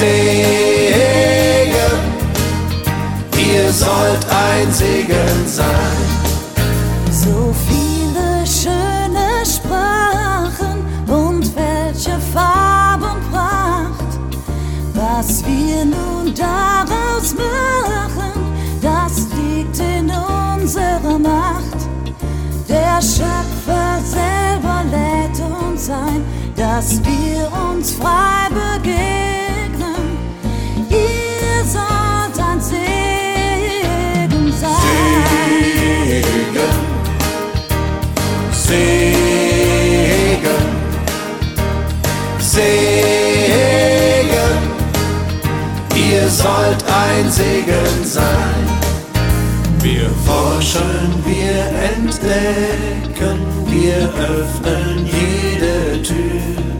Segen, ihr sollt ein Segen sein. So viele schöne Sprachen und welche Farben und Pracht. Was wir nun daraus machen, das liegt in unserer Macht. Der Schöpfer selber lädt uns ein, dass wir uns frei begegnen. Ihr sollt ein Segen sein. Segen, Segen, ihr sollt ein Segen sein. Wir forschen, wir entdecken, wir öffnen jede Tür.